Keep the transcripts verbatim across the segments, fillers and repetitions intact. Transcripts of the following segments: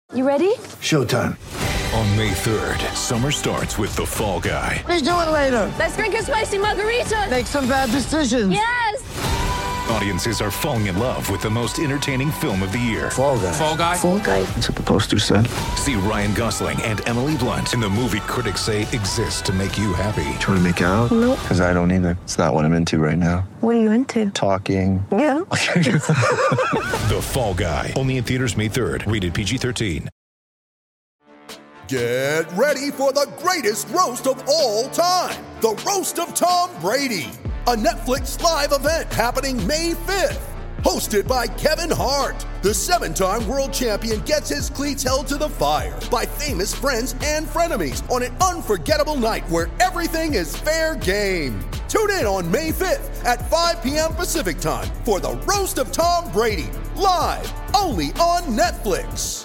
You ready? Showtime. On May third, summer starts with The Fall Guy. Let's do it later. Let's drink a spicy margarita. Make some bad decisions. Yes! Audiences are falling in love with the most entertaining film of the year. Fall Guy. Fall Guy? Fall Guy. That's what the poster said. See Ryan Gosling and Emily Blunt in the movie critics say exists to make you happy. Trying to make it out? Nope. Because I don't either. It's not what I'm into right now. What are you into? Talking. Yeah. The Fall Guy. Only in theaters May third. Rated P G thirteen. Get ready for the greatest roast of all time. The Roast of Tom Brady. A Netflix live event happening May fifth. Hosted by Kevin Hart. The seven-time world champion gets his cleats held to the fire by famous friends and frenemies on an unforgettable night where everything is fair game. Tune in on May fifth at five p.m. Pacific time for the Roast of Tom Brady. Live only on Netflix.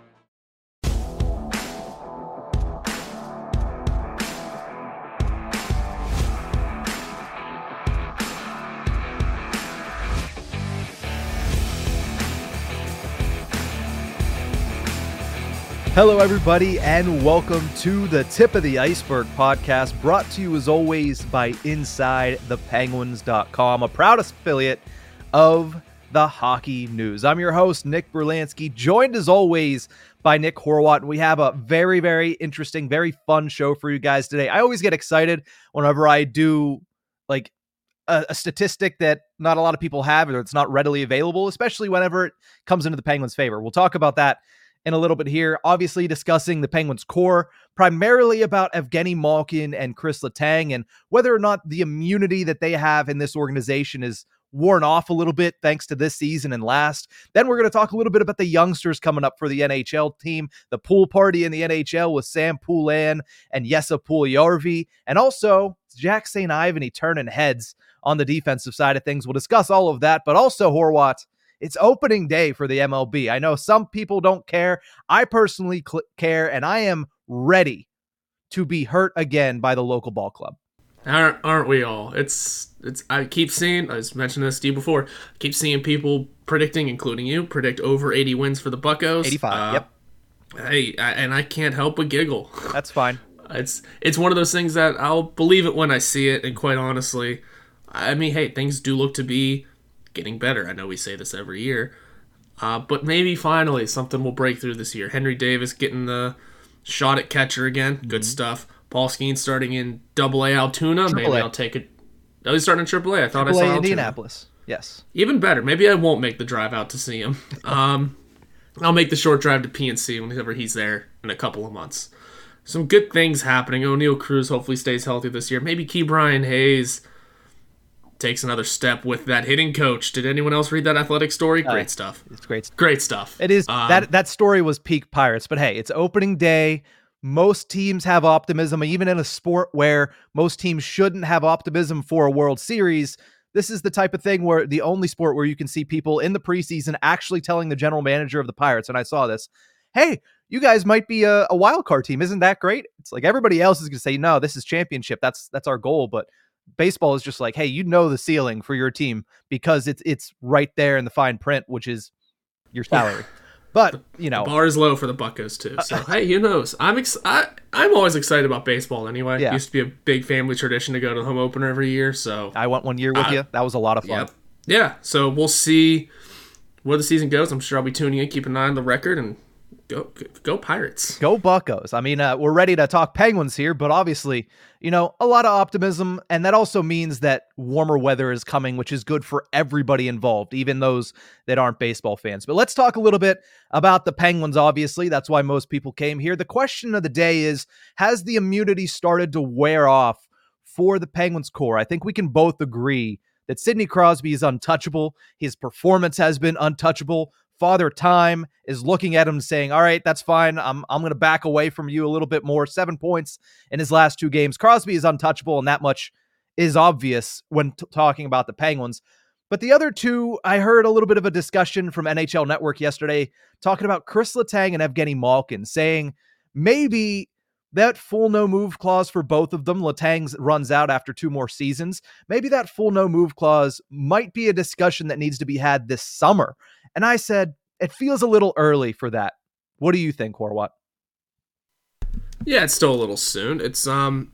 Hello, everybody, and welcome to the Tip of the Iceberg podcast, brought to you as always by Inside The Penguins dot com, a proud affiliate of the Hockey News. I'm your host, Nick Berlansky, joined as always by Nick Horwat, and we have a very, very interesting, very fun show for you guys today. I always get excited whenever I do like a, a statistic that not a lot of people have, or it's not readily available, especially whenever it comes into the Penguins' favor. We'll talk about that in a little bit here, obviously discussing the Penguins core, primarily about Evgeny Malkin and Chris Letang and whether or not the immunity that they have in this organization is worn off a little bit thanks to this season and last. Then we're going to talk a little bit about the youngsters coming up for the N H L team, the pool party in the N H L with Sam Poulin and Jesse Puljujärvi, and also Jack Saint Ivany turning heads on the defensive side of things. We'll discuss all of that, but also Horwat, it's opening day for the M L B. I know some people don't care. I personally cl- care, and I am ready to be hurt again by the local ball club. Aren't, aren't we all? It's it's. I keep seeing, I was mentioning this to you before, I keep seeing people predicting, including you, predict over eighty wins for the Buccos. eighty-five, uh, yep. Hey, I, and I can't help but giggle. That's fine. It's it's one of those things that I'll believe it when I see it, and quite honestly, I mean, hey, things do look to be getting better. I know we say this every year, uh, but maybe finally something will break through this year. Henry Davis getting the shot at catcher again. Good mm-hmm. stuff. Paul Skeens starting in Double A Altoona. Triple Maybe A. I'll take it. Oh, he's starting in Triple A. I thought Triple I saw A Indianapolis. Yes. Even better. Maybe I won't make the drive out to see him. Um, I'll make the short drive to P N C whenever he's there in a couple of months. Some good things happening. O'Neal Cruz hopefully stays healthy this year. Maybe Key Brian Hayes takes another step with that hitting coach. Did anyone else read that athletic story? Great uh, stuff. It's great. Great stuff. It is. Um, that that story was peak Pirates, but hey, it's opening day. Most teams have optimism, even in a sport where most teams shouldn't have optimism for a World Series. This is the type of thing where the only sport where you can see people in the preseason actually telling the general manager of the Pirates, and I saw this, hey, you guys might be a, a wild card team. Isn't that great? It's like everybody else is going to say, no, this is championship. That's that's our goal, but baseball is just like, hey, you know the ceiling for your team because it's it's right there in the fine print, which is your salary. But, you know, the bar is low for the Buccos too. So, hey, who knows? I'm ex- I, I'm always excited about baseball anyway. Yeah. It used to be a big family tradition to go to the home opener every year. So I went one year with uh, you. That was a lot of fun. Yep. Yeah. So we'll see where the season goes. I'm sure I'll be tuning in, keep an eye on the record, and Go, go Pirates. Go Buccos. I mean, uh, we're ready to talk Penguins here, but obviously, you know, a lot of optimism, and that also means that warmer weather is coming, which is good for everybody involved, even those that aren't baseball fans. But let's talk a little bit about the Penguins, obviously. That's why most people came here. The question of the day is, has the immunity started to wear off for the Penguins core? I think we can both agree that Sidney Crosby is untouchable. His performance has been untouchable. Father Time is looking at him saying, all right, that's fine. I'm I'm going to back away from you a little bit more. Seven points in his last two games. Crosby is untouchable, and that much is obvious when t- talking about the Penguins. But the other two, I heard a little bit of a discussion from N H L Network yesterday talking about Chris Letang and Evgeny Malkin, saying maybe that full no-move clause for both of them, Letang's runs out after two more seasons. Maybe that full no-move clause might be a discussion that needs to be had this summer. And I said, it feels a little early for that What do you think, Horwat? Yeah, it's still a little soon. It's um,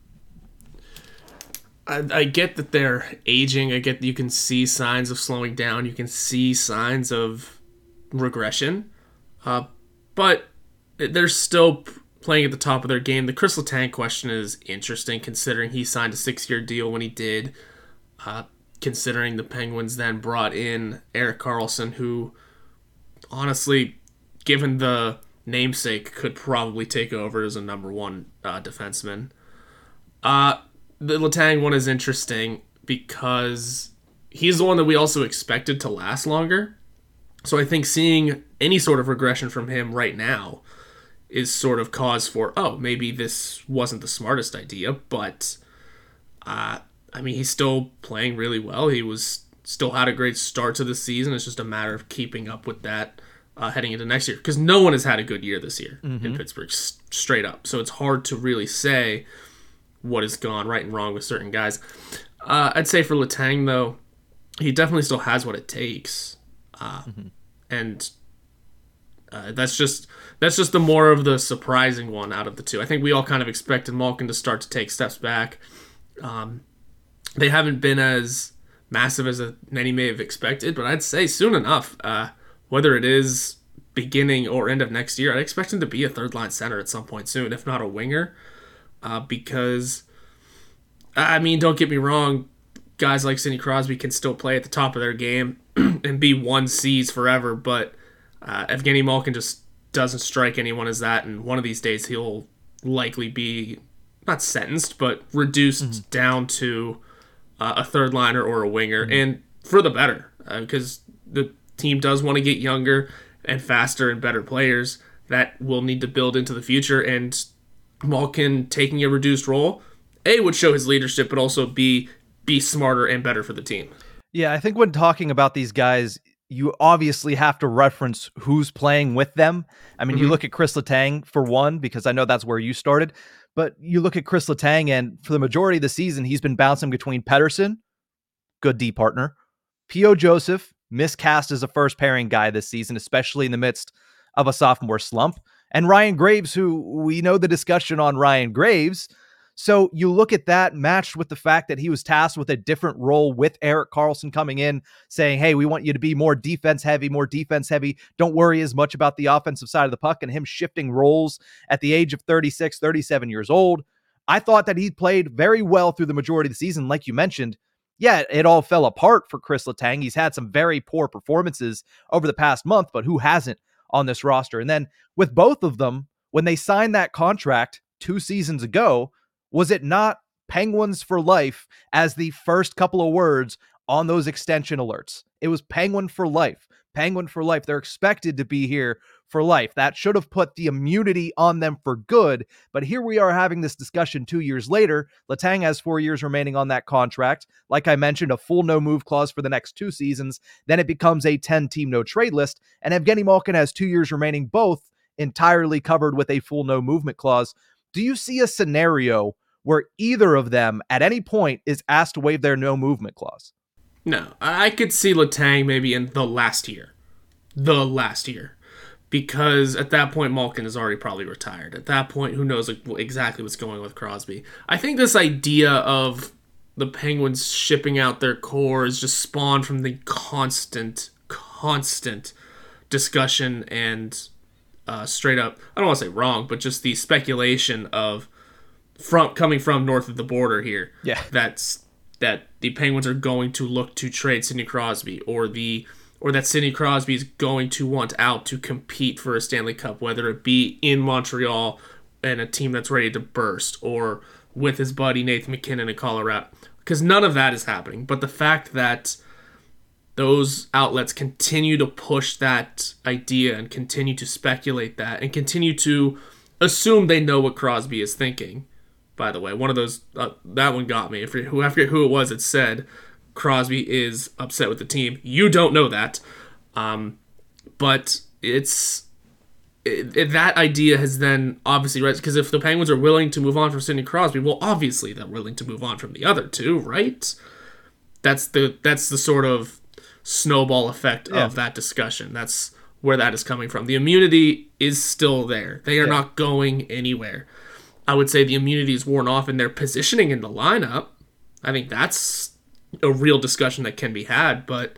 I, I get that they're aging. I get that you can see signs of slowing down. You can see signs of regression, uh, but they're still playing at the top of their game. The Chris Letang question is interesting, considering he signed a six-year deal when he did. Uh, considering the Penguins then brought in Erik Karlsson, who, honestly, given the namesake, could probably take over as a number one uh, defenseman. Uh, the Letang one is interesting because he's the one that we also expected to last longer. So I think seeing any sort of regression from him right now is sort of cause for, oh, maybe this wasn't the smartest idea, but uh, I mean, he's still playing really well. He was still had a great start to the season. It's just a matter of keeping up with that uh, heading into next year, because no one has had a good year this year mm-hmm. in Pittsburgh, s- straight up. So it's hard to really say what has gone right and wrong with certain guys. Uh, I'd say for Letang, though, he definitely still has what it takes. Uh, mm-hmm. And uh, that's just that's just the more of the surprising one out of the two. I think we all kind of expected Malkin to start to take steps back. Um, they haven't been as massive as many may have expected, but I'd say soon enough, uh, whether it is beginning or end of next year, I'd expect him to be a third-line center at some point soon, if not a winger. Uh, because, I mean, don't get me wrong, guys like Sidney Crosby can still play at the top of their game and be one C's forever, but uh, Evgeny Malkin just doesn't strike anyone as that, and one of these days he'll likely be, not sentenced, but reduced mm-hmm. down to uh, a third liner or a winger, mm-hmm. and for the better, because uh, the team does want to get younger and faster and better players that will need to build into the future, and Malkin taking a reduced role, A, would show his leadership, but also B, be smarter and better for the team. Yeah, I think when talking about these guys, you obviously have to reference who's playing with them. I mean, mm-hmm. you look at Chris Letang for one, because I know that's where you started, but you look at Chris Letang, and for the majority of the season, he's been bouncing between Pettersson, good D partner, P O. Joseph, miscast as a first pairing guy this season, especially in the midst of a sophomore slump, and Ryan Graves, who we know the discussion on Ryan Graves. So you look at that matched with the fact that he was tasked with a different role with Erik Karlsson coming in saying, hey, we want you to be more defense heavy, more defense heavy. Don't worry as much about the offensive side of the puck, and him shifting roles at the age of thirty-six, thirty-seven years old. I thought that he played very well through the majority of the season. Like you mentioned, yeah, it all fell apart for Chris Letang. He's had some very poor performances over the past month, but who hasn't on this roster? And then with both of them, when they signed that contract two seasons ago, was it not Penguins for life as the first couple of words on those extension alerts? It was Penguin for life. Penguin for life. They're expected to be here for life. That should have put the immunity on them for good. But here we are having this discussion two years later. Letang has four years remaining on that contract. Like I mentioned, a full no-move clause for the next two seasons. Then it becomes a ten-team no-trade list. And Evgeny Malkin has two years remaining, both entirely covered with a full no-movement clause. Do you see a scenario where either of them at any point is asked to waive their no movement clause? No, I could see Letang maybe in the last year. The last year. Because at that point, Malkin is already probably retired. At that point, who knows exactly what's going on with Crosby. I think this idea of the Penguins shipping out their core is just spawned from the constant, constant discussion and uh, straight up, I don't want to say wrong, but just the speculation of From coming from north of the border here, yeah, that's that the Penguins are going to look to trade Sidney Crosby, or the or that Sidney Crosby is going to want out to compete for a Stanley Cup, whether it be in Montreal and a team that's ready to burst, or with his buddy Nathan MacKinnon in Colorado. Because none of that is happening. But the fact that those outlets continue to push that idea and continue to speculate that and continue to assume they know what Crosby is thinking. By the way, one of those, uh, that one got me. If you, I forget who it was, it said Crosby is upset with the team. You don't know that. Um, but it's, it, it, that idea has then obviously, right? Because if the Penguins are willing to move on from Sidney Crosby, well, obviously they're willing to move on from the other two, right? That's the, that's the sort of snowball effect yeah. of that discussion. That's where that is coming from. The immunity is still there. They are Yeah. not going anywhere. I would say the immunity is worn off in their positioning in the lineup. I think that's a real discussion that can be had, but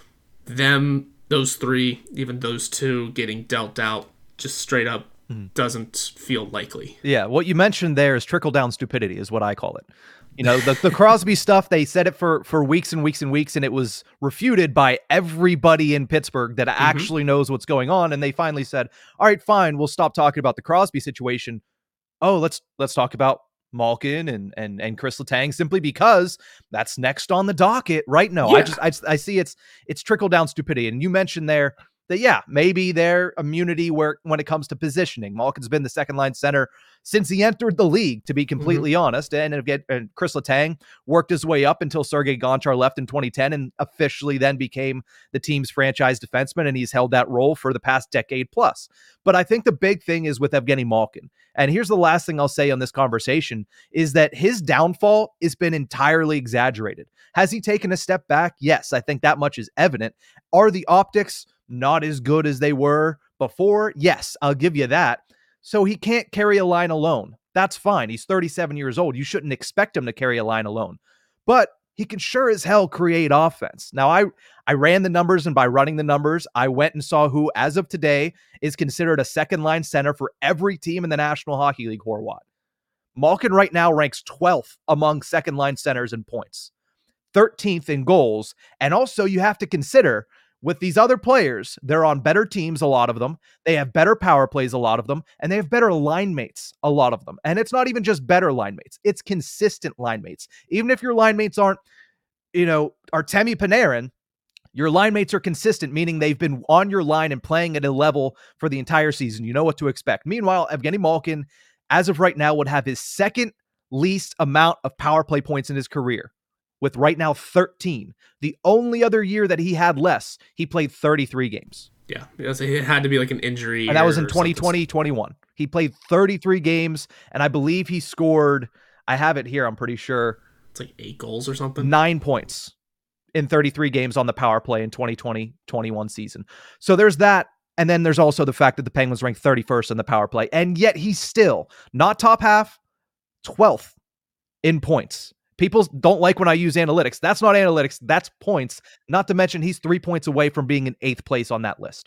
them, those three, even those two getting dealt out just straight up mm-hmm. doesn't feel likely. Yeah, what you mentioned there is trickle-down stupidity is what I call it. You know, the, the Crosby stuff, they said it for, for weeks and weeks and weeks, and it was refuted by everybody in Pittsburgh that mm-hmm. actually knows what's going on, and they finally said, all right, fine, we'll stop talking about the Crosby situation. Oh, let's let's talk about Malkin and and and Chris Letang, simply because that's next on the docket right now. Yeah. I just I, I see it's it's trickle down stupidity. And you mentioned there that yeah, maybe their immunity where when it comes to positioning. Malkin's been the second line center since he entered the league, to be completely mm-hmm. honest. And again, and Chris Letang worked his way up until Sergei Gonchar left in twenty ten and officially then became the team's franchise defenseman, and he's held that role for the past decade plus. But I think the big thing is with Evgeny Malkin. And here's the last thing I'll say on this conversation is that his downfall has been entirely exaggerated. Has he taken a step back? Yes, I think that much is evident. Are the optics not as good as they were before? Yes, I'll give you that. So he can't carry a line alone. That's fine. He's thirty-seven years old. You shouldn't expect him to carry a line alone. But he can sure as hell create offense. Now, I, I ran the numbers, and by running the numbers, I went and saw who, as of today, is considered a second-line center for every team in the National Hockey League, Horwat. Malkin right now ranks twelfth among second-line centers in points, thirteenth in goals, and also you have to consider with these other players, they're on better teams, a lot of them. They have better power plays, a lot of them, and they have better line mates, a lot of them. And it's not even just better line mates. It's consistent line mates. Even if your line mates aren't, you know, Artemi Panarin, your line mates are consistent, meaning they've been on your line and playing at a level for the entire season. You know what to expect. Meanwhile, Evgeny Malkin, as of right now, would have his second least amount of power play points in his career, with right now thirteen. The only other year that he had less, he played thirty-three games. Yeah, it had to be like an injury. And that was in twenty twenty twenty-one. He played thirty-three games, and I believe he scored, I have it here, I'm pretty sure. It's like eight goals or something. Nine points in thirty-three games on the power play in twenty twenty twenty-one season. So there's that. And then there's also the fact that the Penguins ranked thirty-first in the power play. And yet he's still not top half, twelfth in points. People don't like when I use analytics. That's not analytics. That's points. Not to mention he's three points away from being in eighth place on that list.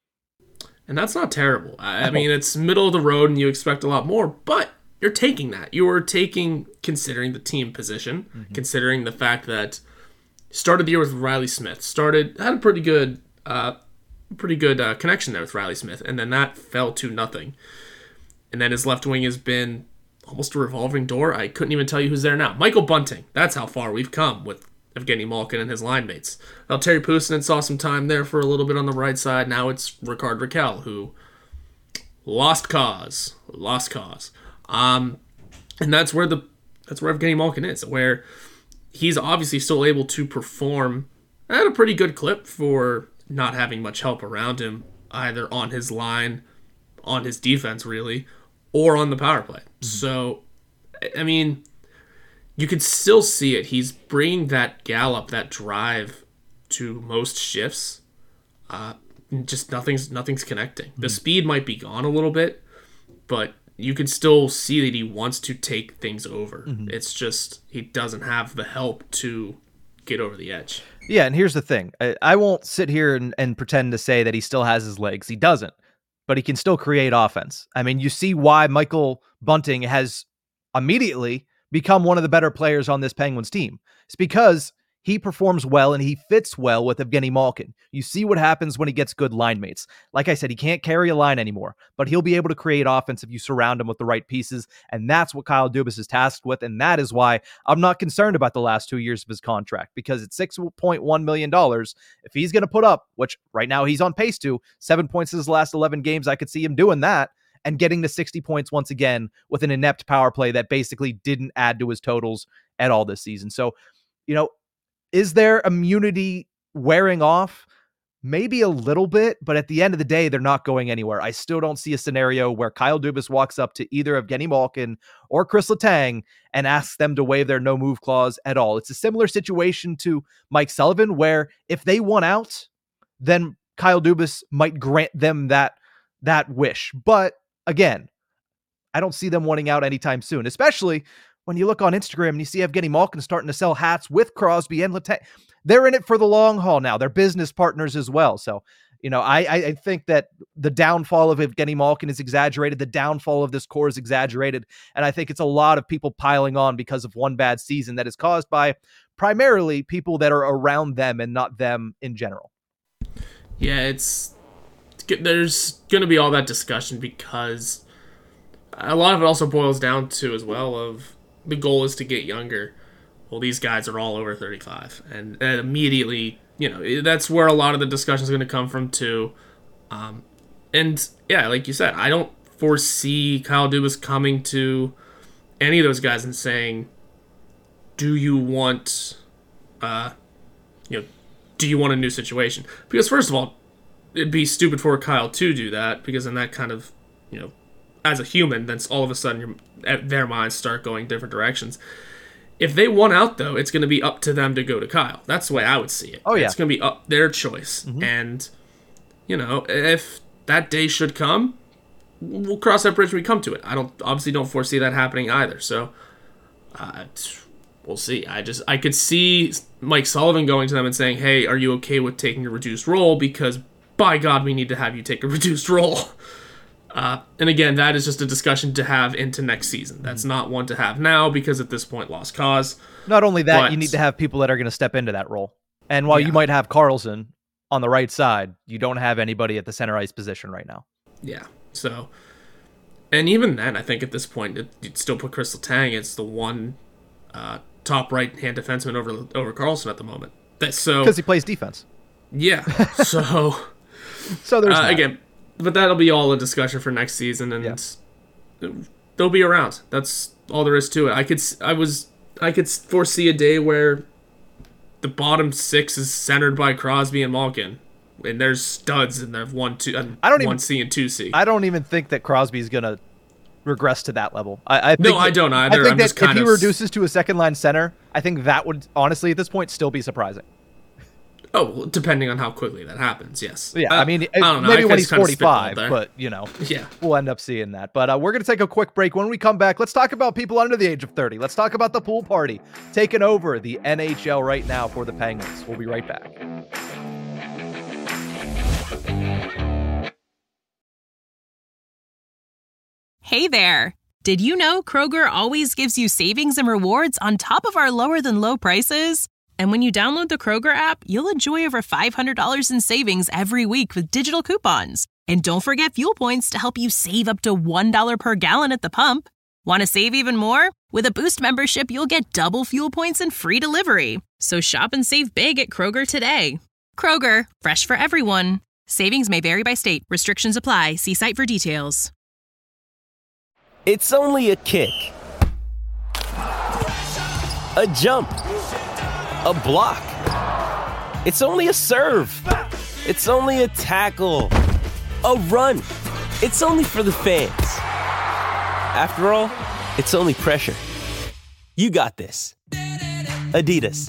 And that's not terrible. I mean, it's middle of the road and you expect a lot more, but you're taking that. You are taking, considering the team position, mm-hmm. considering the fact that started the year with Riley Smith, started, had a pretty good, uh, pretty good uh, connection there with Riley Smith, and then that fell to nothing. And then his left wing has been almost a revolving door. I couldn't even tell you who's there now. Michael Bunting. That's how far we've come with Evgeny Malkin and his line mates. Now, Terry Puustinen saw some time there for a little bit on the right side. Now it's Rickard Rakell, who lost cause. Lost cause. Um, and that's where the that's where Evgeny Malkin is, where he's obviously still able to perform at a pretty good clip for not having much help around him, either on his line, on his defense, really, or on the power play. Mm-hmm. So, I mean, you can still see it. He's bringing that gallop, that drive to most shifts. Uh, just nothing's nothing's connecting. Mm-hmm. The speed might be gone a little bit, but you can still see that he wants to take things over. Mm-hmm. It's just he doesn't have the help to get over the edge. Yeah, and here's the thing. I, I won't sit here and, and pretend to say that he still has his legs. He doesn't. But he can still create offense. I mean, you see why Michael Bunting has immediately become one of the better players on this Penguins team. It's because he performs well and he fits well with Evgeny Malkin. You see what happens when he gets good line mates. Like I said, he can't carry a line anymore, but he'll be able to create offense if you surround him with the right pieces, and that's what Kyle Dubas is tasked with, and that is why I'm not concerned about the last two years of his contract, because at six point one million dollars, if he's going to put up, which right now he's on pace to, seven points in his last eleven games, I could see him doing that, and getting to sixty points once again with an inept power play that basically didn't add to his totals at all this season. So, you know, is there immunity wearing off? Maybe a little bit, but at the end of the day, they're not going anywhere. I still don't see a scenario where Kyle Dubas walks up to either Evgeny Malkin or Chris Letang and asks them to waive their no-move clause at all. It's a similar situation to Mike Sullivan, where if they want out, then Kyle Dubas might grant them that that wish. But again, I don't see them wanting out anytime soon, especially when you look on Instagram and you see Evgeny Malkin starting to sell hats with Crosby and Letang. They're in it for the long haul now. They're business partners as well. So, you know, I, I think that the downfall of Evgeny Malkin is exaggerated. The downfall of this core is exaggerated. And I think it's a lot of people piling on because of one bad season that is caused by primarily people that are around them and not them in general. Yeah, it's there's going to be all that discussion because a lot of it also boils down to as well of the goal is to get younger. Well, these guys are all over thirty-five, and, and immediately, you know, that's where a lot of the discussion is going to come from too. Um, and yeah, like you said, I don't foresee Kyle Dubas coming to any of those guys and saying, "Do you want, uh, you know, do you want a new situation?" Because first of all, it'd be stupid for Kyle to do that, because then that kind of, you know, as a human, then all of a sudden your, their minds start going different directions. If they want out, though, it's going to be up to them to go to Kyle. That's the way I would see it. Oh, yeah. It's going to be up their choice. Mm-hmm. And, you know, if that day should come, we'll cross that bridge when we come to it. I don't obviously don't foresee that happening either. So, uh, we'll see. I just I could see Mike Sullivan going to them and saying, "Hey, are you okay with taking a reduced role? Because, by God, we need to have you take a reduced role." Uh, and again, that is just a discussion to have into next season. That's not one to have now because at this point, lost cause. Not only that, but, you need to have people that are going to step into that role. And while yeah. you might have Carlson on the right side, you don't have anybody at the center ice position right now. Yeah. So, and even then, I think at this point, it, you'd still put Chris Letang as the one uh, top right-hand defenseman over over Carlson at the moment. That, so because he plays defense. Yeah. So, so there's uh, that. again. But that'll be all a discussion for next season, and yeah. they'll be around. That's all there is to it. I could, I was, I could foresee a day where the bottom six is centered by Crosby and Malkin, and there's studs in there, one, two, and I don't one even, C and two C. I don't even think that Crosby's gonna regress to that level. I, I think no, that, I don't either. I think I'm that just if kind he of reduces to a second line center, I think that would honestly at this point still be surprising. Oh, well, depending on how quickly that happens, yes. Yeah, uh, I mean, I don't know. maybe I when he's kind of forty-five, spitballed there. but, you know, yeah, we'll end up seeing that. But uh, we're going to take a quick break. When we come back, let's talk about people under the age of thirty. Let's talk about the pool party taking over the N H L right now for the Penguins. We'll be right back. Hey there. Did you know Kroger always gives you savings and rewards on top of our lower than low prices? And when you download the Kroger app, you'll enjoy over five hundred dollars in savings every week with digital coupons. And don't forget fuel points to help you save up to one dollar per gallon at the pump. Want to save even more? With a Boost membership, you'll get double fuel points and free delivery. So shop and save big at Kroger today. Kroger, fresh for everyone. Savings may vary by state. Restrictions apply. See site for details. It's only a kick. A jump. A block. It's only a serve. It's only a tackle. A run. It's only for the fans. After all, it's only pressure. You got this. Adidas.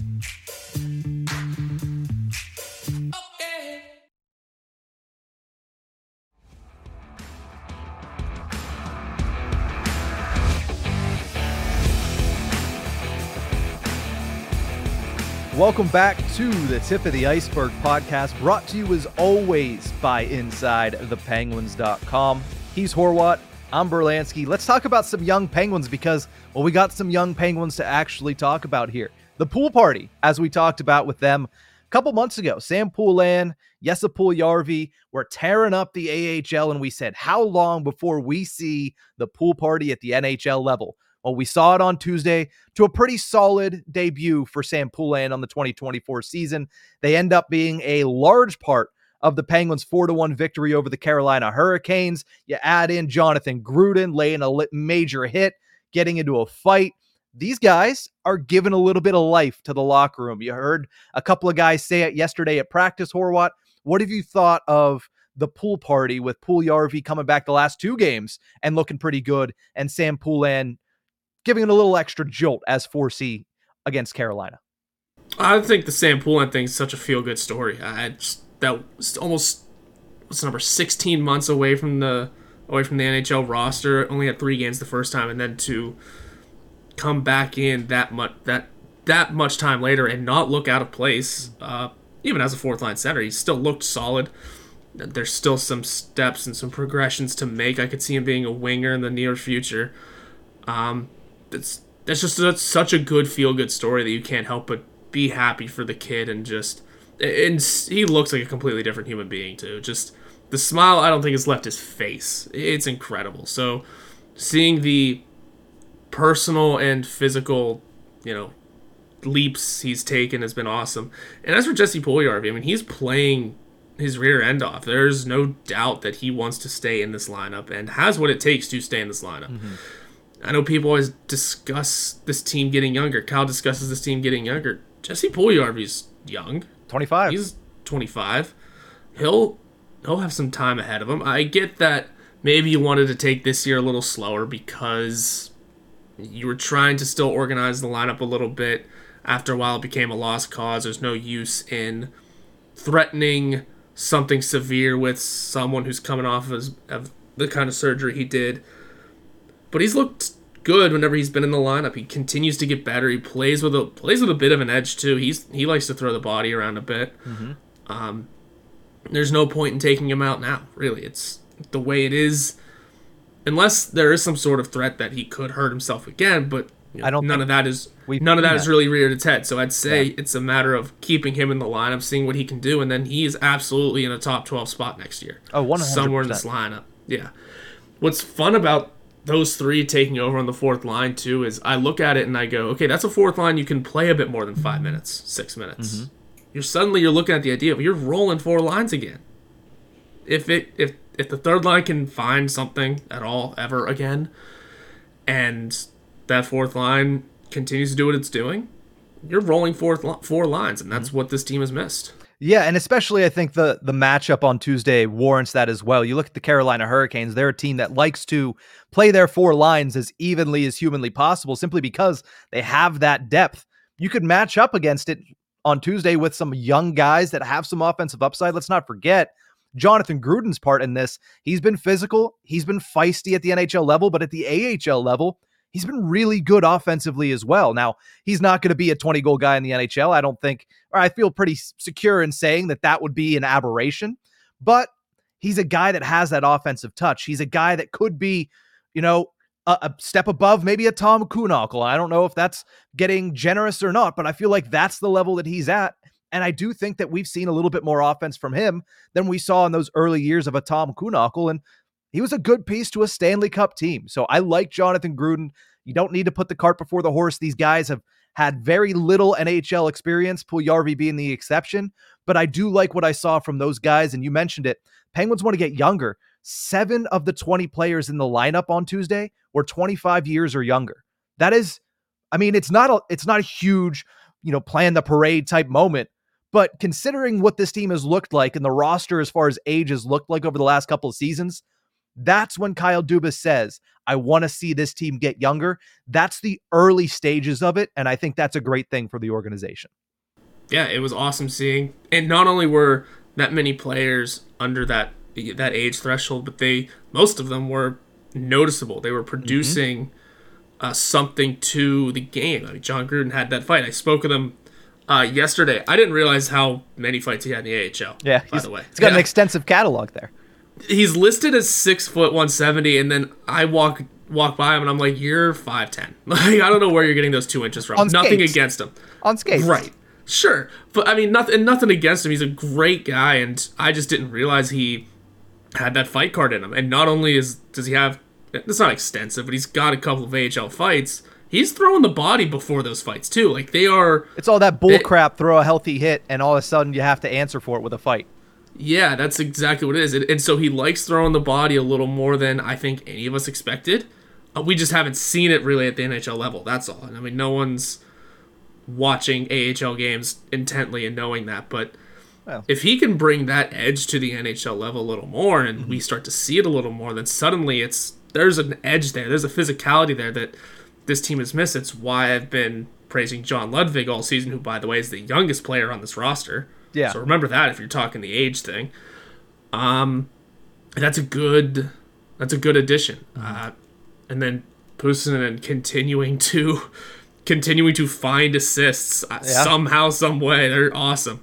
Welcome back to the Tip of the Iceberg podcast, brought to you as always by Inside The Penguins dot com. He's Horwat, I'm Berlansky. Let's talk about some young Penguins because, well, we got some young Penguins to actually talk about here. The pool party, as we talked about with them a couple months ago. Sam Poulin, Jesse Puljujärvi were tearing up the A H L, and we said, how long before we see the pool party at the N H L level? Well, we saw it on Tuesday to a pretty solid debut for Sam Poulin on the twenty twenty-four season. They end up being a large part of the Penguins' four to one victory over the Carolina Hurricanes. You add in Jonathan Gruden laying a major hit, getting into a fight. These guys are giving a little bit of life to the locker room. You heard a couple of guys say it yesterday at practice, Horwat. What have you thought of the pool party with Puljujärvi coming back the last two games and looking pretty good, and Sam Poulin giving it a little extra jolt as four C against Carolina? I think the Sam Poulin thing is such a feel-good story. I just, that was almost what's the number sixteen months away from the away from the N H L roster. Only had three games the first time, and then to come back in that much that that much time later and not look out of place, uh, even as a fourth line center, he still looked solid. There's still some steps and some progressions to make. I could see him being a winger in the near future. Um, it's that's just that's such a good feel-good story that you can't help but be happy for the kid, and just and he looks like a completely different human being too. Just the smile, I don't think has left his face. It's incredible. So seeing the personal and physical, you know, leaps he's taken has been awesome. And as for Jesse Puljujarvi, I mean, he's playing his rear end off. There's no doubt that he wants to stay in this lineup and has what it takes to stay in this lineup. Mm-hmm. I know people always discuss this team getting younger. Kyle discusses this team getting younger. Jesse Puljujarvi's young. twenty-five. He's twenty-five. He'll he'll have some time ahead of him. I get that maybe you wanted to take this year a little slower because you were trying to still organize the lineup a little bit. After a while, it became a lost cause. There's no use in threatening something severe with someone who's coming off of, his, of the kind of surgery he did. But he's looked good whenever he's been in the lineup. He continues to get better. He plays with a plays with a bit of an edge too. He's he likes to throw the body around a bit. Mm-hmm. Um, there's no point in taking him out now. Really, it's the way it is. Unless there is some sort of threat that he could hurt himself again, but you know, I don't none of that is none of that is really reared its head. So I'd say yeah. it's a matter of keeping him in the lineup, seeing what he can do, and then he is absolutely in a top twelve spot next year. Oh, one hundred percent. Somewhere in this lineup. Yeah. What's fun about those three taking over on the fourth line too is I look at it and I go, okay, that's a fourth line you can play a bit more than five minutes, six minutes. Mm-hmm. You're suddenly you're looking at the idea of you're rolling four lines again. If it if if the third line can find something at all ever again, and that fourth line continues to do what it's doing, you're rolling fourth four lines, and that's mm-hmm. what this team has missed. Yeah, and especially I think the the matchup on Tuesday warrants that as well. You look at the Carolina Hurricanes, they're a team that likes to play their four lines as evenly as humanly possible simply because they have that depth. You could match up against it on Tuesday with some young guys that have some offensive upside. Let's not forget Jonathan Gruden's part in this. He's been physical, he's been feisty at the N H L level, but at the A H L level, he's been really good offensively as well. Now, he's not going to be a twenty-goal guy in the N H L. I don't think, or I feel pretty secure in saying that that would be an aberration. But he's a guy that has that offensive touch. He's a guy that could be, you know, a, a step above maybe a Tom Kuhnhackl. I don't know if that's getting generous or not, but I feel like that's the level that he's at. And I do think that we've seen a little bit more offense from him than we saw in those early years of a Tom Kuhnhackl. And he was a good piece to a Stanley Cup team. So I like Jonathan Gruden. You don't need to put the cart before the horse. These guys have had very little N H L experience, Puljujarvi being the exception. But I do like what I saw from those guys. And you mentioned it. Penguins want to get younger. Seven of the twenty players in the lineup on Tuesday were twenty-five years or younger. That is, I mean, it's not a, it's not a huge, you know, plan the parade type moment. But considering what this team has looked like and the roster as far as age has looked like over the last couple of seasons, that's when Kyle Dubas says, I want to see this team get younger. That's the early stages of it, and I think that's a great thing for the organization. Yeah, it was awesome seeing. And not only were that many players under that that age threshold, but they most of them were noticeable. They were producing mm-hmm. uh, something to the game. I mean, John Gruden had that fight. I spoke with him uh, yesterday. I didn't realize how many fights he had in the A H L, yeah, by the way. He's got yeah. an extensive catalog there. He's listed as six foot one seventy, and then I walk walk by him and I'm like, "You're five ten." Like, I don't know where you're getting those two inches from. On nothing skates. against him. On skates, right? Sure, but I mean, nothing. Nothing against him. He's a great guy, and I just didn't realize he had that fight card in him. And not only is does he have, it's not extensive, but he's got a couple of A H L fights. He's throwing the body before those fights too. Like they are. It's all that bull it, crap. Throw a healthy hit, and all of a sudden you have to answer for it with a fight. Yeah, that's exactly what it is. And so he likes throwing the body a little more than I think any of us expected. Uh, we just haven't seen it really at the N H L level. That's all. And I mean, no one's watching A H L games intently and knowing that. But well, if he can bring that edge to the N H L level a little more and mm-hmm. we start to see it a little more, then suddenly it's there's an edge there. There's a physicality there that this team has missed. It's why I've been praising John Ludwig all season, who, by the way, is the youngest player on this roster. Yeah. So remember that if you're talking the age thing. Um, that's a good, that's a good addition. Mm-hmm. Uh, and then Puustinen continuing to, continuing to find assists uh, yeah. somehow, some way. They're awesome.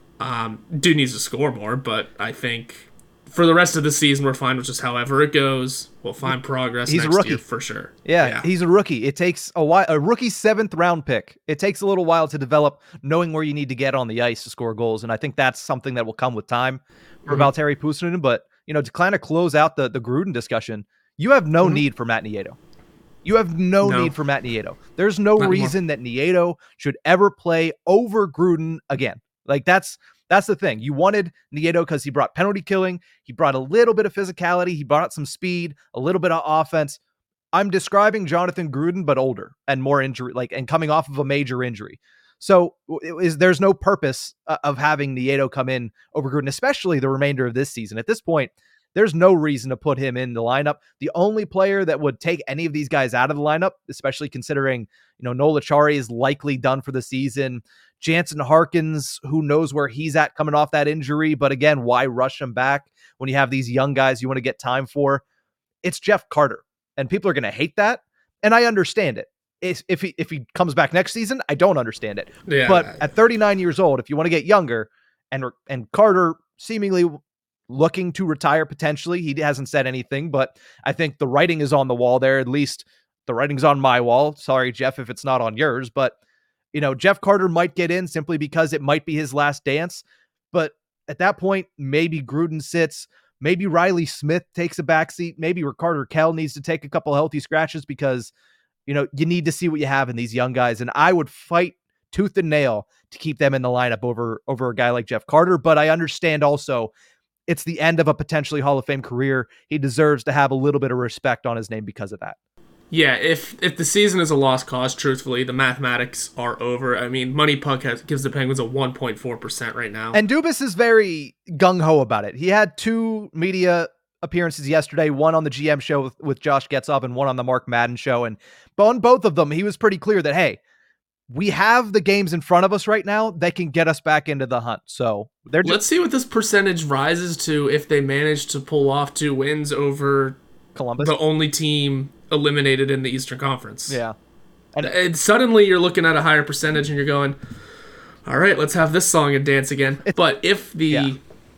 Um, dude needs to score more, but I think for the rest of the season, we're fine with just however it goes. We'll find progress he's next a rookie. year for sure. Yeah, yeah, he's a rookie. It takes a while. A rookie seventh round pick. It takes a little while to develop, knowing where you need to get on the ice to score goals, and I think that's something that will come with time for mm-hmm. Valtteri Puustinen. But you know, to kind of close out the the Gruden discussion, you have no mm-hmm. need for Matt Nieto. You have no, no. need for Matt Nieto. There's no Not reason anymore. that Nieto should ever play over Gruden again. Like that's. That's the thing. You wanted Nieto because he brought penalty killing. He brought a little bit of physicality. He brought some speed, a little bit of offense. I'm describing Jonathan Gruden, but older and more injury, like, and coming off of a major injury. So is there's no purpose uh, of having Nieto come in over Gruden, especially the remainder of this season. At this point, there's no reason to put him in the lineup. The only player that would take any of these guys out of the lineup, especially considering, you know, Noel Acciari is likely done for the season. Jansen Harkins, who knows where he's at coming off that injury. But again, why rush him back when you have these young guys you want to get time for? It's Jeff Carter. And people are going to hate that. And I understand it. If, if he if he comes back next season, I don't understand it. Yeah. But at thirty-nine years old, if you want to get younger, and and Carter seemingly looking to retire potentially, he hasn't said anything, but I think the writing is on the wall there. At least the writing's on my wall. Sorry, Jeff, if it's not on yours. But you know, Jeff Carter might get in simply because it might be his last dance. But at that point, maybe Gruden sits. Maybe Riley Smith takes a backseat. Maybe Ricardo Kell needs to take a couple healthy scratches because, you know, you need to see what you have in these young guys. And I would fight tooth and nail to keep them in the lineup over, over a guy like Jeff Carter. But I understand also it's the end of a potentially Hall of Fame career. He deserves to have a little bit of respect on his name because of that. Yeah, if if the season is a lost cause, truthfully, the mathematics are over. I mean, Money Puck has, gives the Penguins a one point four percent right now. And Dubas is very gung-ho about it. He had two media appearances yesterday, one on the G M show with, with Josh Getzov and one on the Mark Madden show. And on both of them, he was pretty clear that, hey, we have the games in front of us right now that can get us back into the hunt. So they're just... Let's see what this percentage rises to if they manage to pull off two wins over Columbus, the only team eliminated in the Eastern Conference. Yeah. And, and suddenly you're looking at a higher percentage and you're going, all right, let's have this song and dance again. But if the yeah.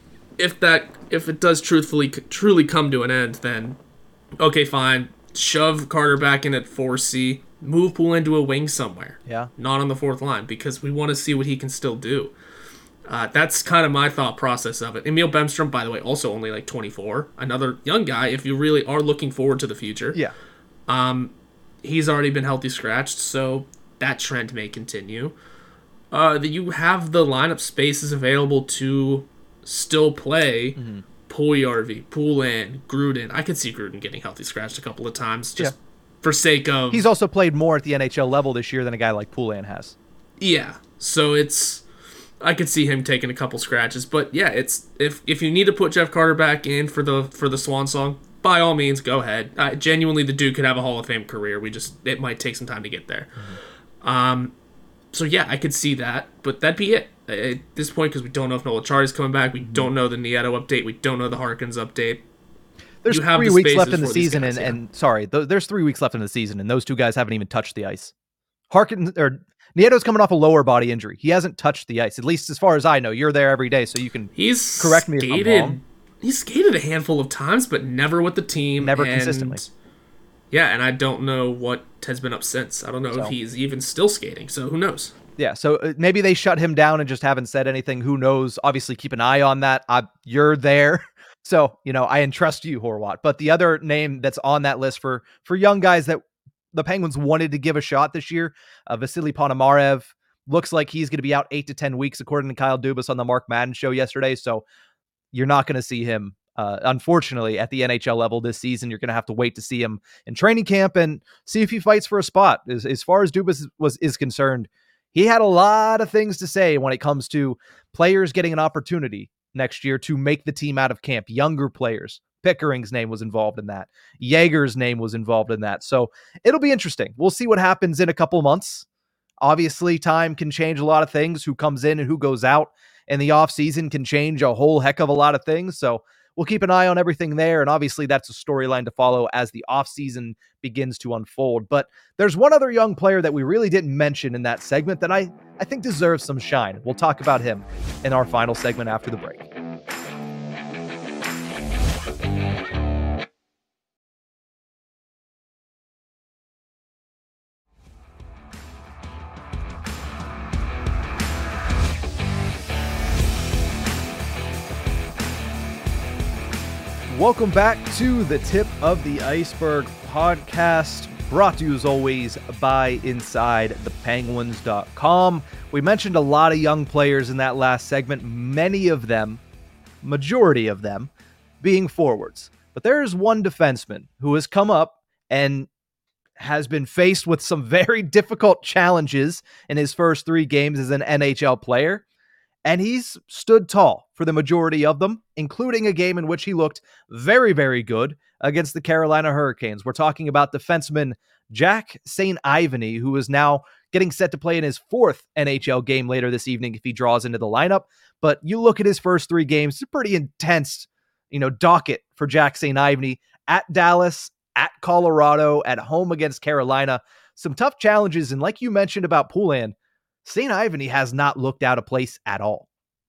if that if it does truthfully truly come to an end, then okay, fine. Shove Carter back in at four C, move Poole into a wing somewhere. Yeah. Not on the fourth line, because we want to see what he can still do. Uh, that's kind of my thought process of it. Emil Bemstrom, by the way, also only like twenty-four. Another young guy if you really are looking forward to the future. Yeah. Um, he's already been healthy scratched, so that trend may continue. Uh, that you have the lineup spaces available to still play mm-hmm. Puljujarvi, Poulin, Gruden. I could see Gruden getting healthy scratched a couple of times just yeah. for sake of... He's also played more at the N H L level this year than a guy like Poulin has. Yeah, so it's... I could see him taking a couple scratches, but yeah, it's if if you need to put Jeff Carter back in for the for the Swan Song, by all means, go ahead. Uh, genuinely, the dude could have a Hall of Fame career. We just it might take some time to get there. Mm-hmm. Um, so yeah, I could see that, but that'd be it at this point because we don't know if Noel Acciari's coming back. We mm-hmm. don't know the Nieto update. We don't know the Harkins update. There's you three weeks left in the season, guys, and, yeah. and sorry, th- there's three weeks left in the season, and those two guys haven't even touched the ice. Harkins or. Nieto's coming off a lower body injury. He hasn't touched the ice, at least as far as I know. You're there every day, so you can he's correct me skated, if I'm wrong. He's skated a handful of times, but never with the team. Never and, consistently. Yeah, and I don't know what has been up since. I don't know so. if he's even still skating, so who knows? Yeah, so maybe they shut him down and just haven't said anything. Who knows? Obviously, keep an eye on that. I, you're there. So, you know, I entrust you, Horwat. But the other name that's on that list for, for young guys that the Penguins wanted to give a shot this year, uh, Vasily Ponomarev, looks like he's going to be out eight to ten weeks, according to Kyle Dubas on the Mark Madden show yesterday. So you're not going to see him, uh, unfortunately, at the N H L level this season. You're going to have to wait to see him in training camp and see if he fights for a spot. As, as far as Dubas was is concerned, he had a lot of things to say when it comes to players getting an opportunity next year to make the team out of camp. Younger players. Pickering's name was involved in that. Jaeger's name was involved in that. So it'll be interesting. We'll see what happens in a couple months. Obviously, time can change a lot of things, who comes in and who goes out. in the offseason can change a whole heck of a lot of things. So we'll keep an eye on everything there. And obviously that's a storyline to follow as the offseason begins to unfold. But there's one other young player that we really didn't mention in that segment that I, I think deserves some shine. We'll talk about him in our final segment after the break. Welcome back to the Tip of the Iceberg podcast, brought to you as always by Inside The Penguins dot com. We mentioned a lot of young players in that last segment, many of them, majority of them, being forwards. But there is one defenseman who has come up and has been faced with some very difficult challenges in his first three games as an N H L player. And he's stood tall for the majority of them, including a game in which he looked very, very good against the Carolina Hurricanes. We're talking about defenseman Jack Saint Ivany, who is now getting set to play in his fourth N H L game later this evening if he draws into the lineup. But you look at his first three games, it's a pretty intense, you know, docket for Jack Saint Ivany at Dallas, at Colorado, at home against Carolina. Some tough challenges. And like you mentioned about Poulin, Saint Ivany has not looked out of place at all.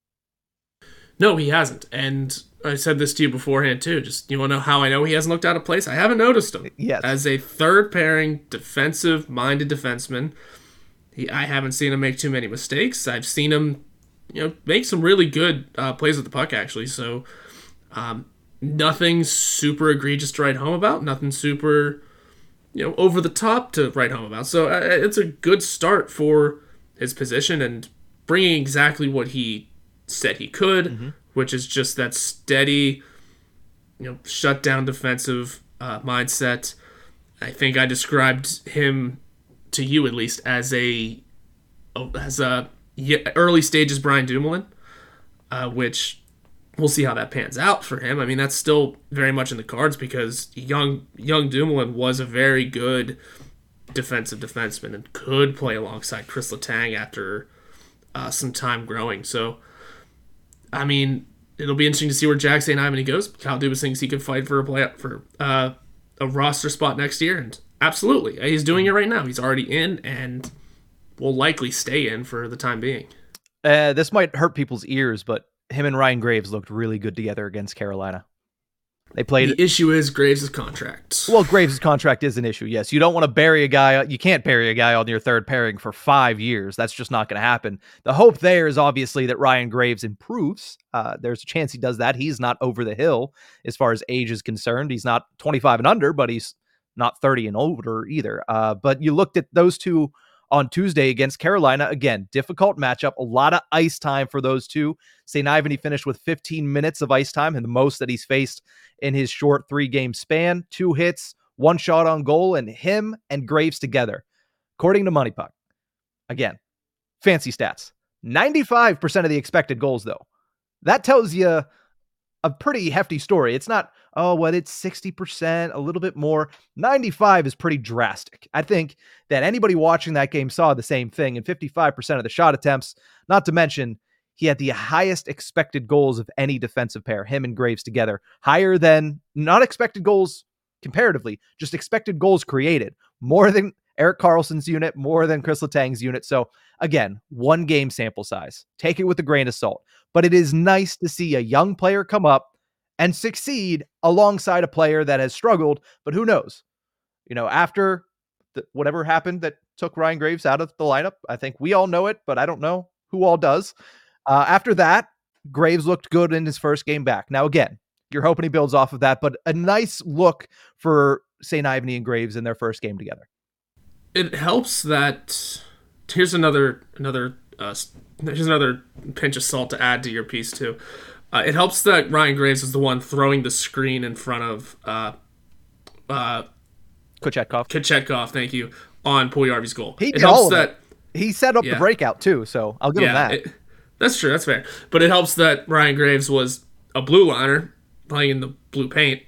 No, he hasn't. And I said this to you beforehand, too. Just, you want to know how I know he hasn't looked out of place? I haven't noticed him. Yes. As a third-pairing, defensive-minded defenseman, he, I haven't seen him make too many mistakes. I've seen him, you know, make some really good uh, plays with the puck, actually. So, um, nothing super egregious to write home about. Nothing super, you know, over the top to write home about. So, uh, it's a good start for his position and bringing exactly what he said he could, mm-hmm. which is just that steady, you know, shut down defensive uh, mindset. I think I described him to you at least as a as a early stages Brian Dumoulin, uh, which we'll see how that pans out for him. I mean, that's still very much in the cards because young young Dumoulin was a very good defensive defenseman and could play alongside Chris Letang after uh, some time growing. So, I mean, it'll be interesting to see where Jack Saint Ivany goes. Kyle Dubas thinks he could fight for a play for uh, a roster spot next year, and absolutely, he's doing it right now. He's already in, and will likely stay in for the time being. Uh, this might hurt people's ears, but him and Ryan Graves looked really good together against Carolina. They played. The issue is Graves' contract. Well, Graves' contract is an issue, yes. You don't want to bury a guy. You can't bury a guy on your third pairing for five years. That's just not going to happen. The hope there is obviously that Ryan Graves improves. Uh, there's a chance he does that. He's not over the hill as far as age is concerned. He's not twenty-five and under, but he's not thirty and older either. Uh, but you looked at those two on Tuesday against Carolina. Again, difficult matchup, a lot of ice time for those two. Saint Ivany finished with fifteen minutes of ice time and the most that he's faced in his short three-game span. Two hits, one shot on goal, and him and Graves together. According to Money Puck, again, fancy stats. ninety-five percent of the expected goals, though. That tells you a pretty hefty story. It's not, oh, what, it's sixty percent, a little bit more. ninety-five is pretty drastic. I think that anybody watching that game saw the same thing, and fifty-five percent of the shot attempts, not to mention he had the highest expected goals of any defensive pair, him and Graves together, higher than, not expected goals comparatively, just expected goals created, more than Erik Karlsson's unit, more than Chris Letang's unit. So again, one game sample size. Take it with a grain of salt. But it is nice to see a young player come up and succeed alongside a player that has struggled. But who knows? You know, after the, whatever happened that took Ryan Graves out of the lineup, I think we all know it, but I don't know who all does. Uh, after that, Graves looked good in his first game back. Now, again, you're hoping he builds off of that, but a nice look for Saint Ivany and Graves in their first game together. It helps that here's another another uh, here's another pinch of salt to add to your piece too. Uh, it helps that Ryan Graves is the one throwing the screen in front of uh, uh, Kochetkov. Kochetkov, thank you, on Puljujarvi's goal. He it did helps all of that it. He set up yeah. the breakout too, so I'll give yeah, him that. It, that's true, that's fair. But it helps that Ryan Graves was a blue liner playing in the blue paint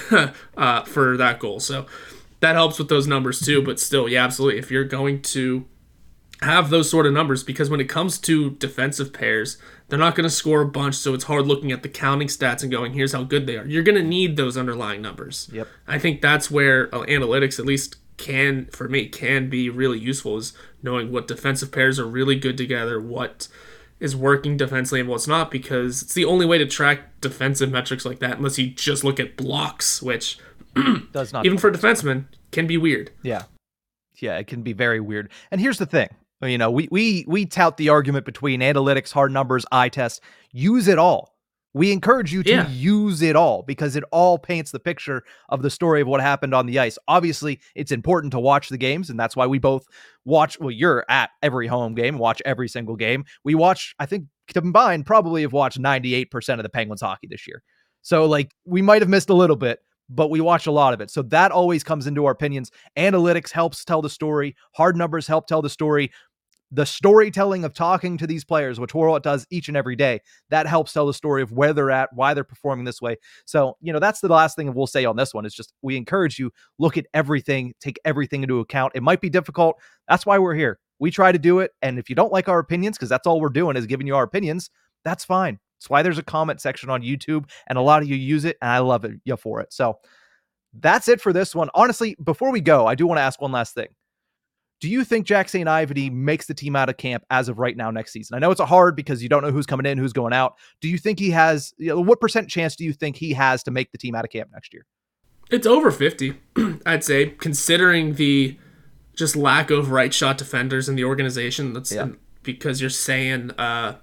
uh, for that goal. So that helps with those numbers too. But still, yeah, absolutely. If you're going to have those sort of numbers, because when it comes to defensive pairs, they're not going to score a bunch, so it's hard looking at the counting stats and going, here's how good they are. You're going to need those underlying numbers. Yep. I think that's where uh, analytics, at least can, for me, can be really useful, is knowing what defensive pairs are really good together, what is working defensively and what's not, because it's the only way to track defensive metrics like that, unless you just look at blocks, which, does not even for defensemen, can be weird. Yeah. Yeah, it can be very weird. And here's the thing. You know, we we we tout the argument between analytics, hard numbers, eye test. Use it all. We encourage you to Yeah. use it all, because it all paints the picture of the story of what happened on the ice. Obviously, it's important to watch the games, and that's why we both watch. Well, you're at every home game, watch every single game. We watch, I think, combined, probably have watched ninety-eight percent of the Penguins hockey this year. So, like, we might have missed a little bit, but we watch a lot of it. So that always comes into our opinions. Analytics helps tell the story. Hard numbers help tell the story. The storytelling of talking to these players, which Horwat does each and every day, that helps tell the story of where they're at, why they're performing this way. So, you know, that's the last thing we'll say on this one. Is just, we encourage you, look at everything, take everything into account. It might be difficult. That's why we're here. We try to do it. And if you don't like our opinions, because that's all we're doing is giving you our opinions, that's fine. That's why there's a comment section on YouTube, and a lot of you use it, and I love it you for it. So that's it for this one. Honestly, before we go, I do want to ask one last thing. Do you think Jack Saint Ivany makes the team out of camp as of right now next season? I know it's a hard, because you don't know who's coming in, who's going out. Do you think he has, you know, what percent chance do you think he has to make the team out of camp next year? It's over fifty, I'd say, considering the just lack of right shot defenders in the organization. That's Yeah. because you're saying, uh,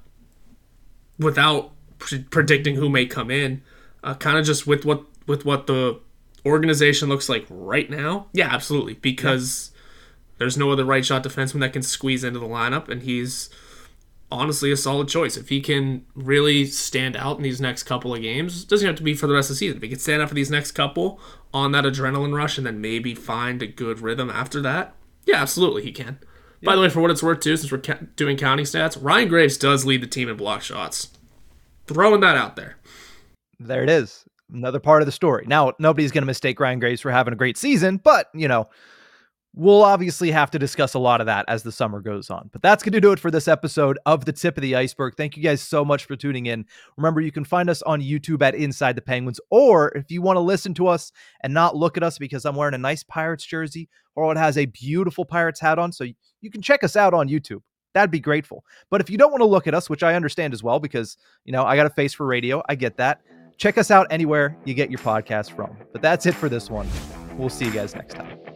without pre- predicting who may come in, uh, kind of just with what with what the organization looks like right now. Yeah, absolutely, because there's no other right shot defenseman that can squeeze into the lineup, and he's honestly a solid choice. If he can really stand out in these next couple of games, it doesn't have to be for the rest of the season. If he can stand out for these next couple on that adrenaline rush and then maybe find a good rhythm after that, yeah, absolutely he can. Yeah. By the way, for what it's worth too, since we're ca- doing counting stats, Ryan Graves does lead the team in block shots. Throwing that out there. There it is. Another part of the story. Now, nobody's going to mistake Ryan Graves for having a great season, but, you know, we'll obviously have to discuss a lot of that as the summer goes on. But that's going to do it for this episode of The Tip of the Iceberg. Thank you guys so much for tuning in. Remember, you can find us on YouTube at Inside the Penguins, or if you want to listen to us and not look at us because I'm wearing a nice Pirates jersey, or it has a beautiful Pirates hat on, so you can check us out on YouTube. That'd be grateful. But if you don't want to look at us, which I understand as well, because, you know, I got a face for radio, I get that. Check us out anywhere you get your podcast from. But that's it for this one. We'll see you guys next time.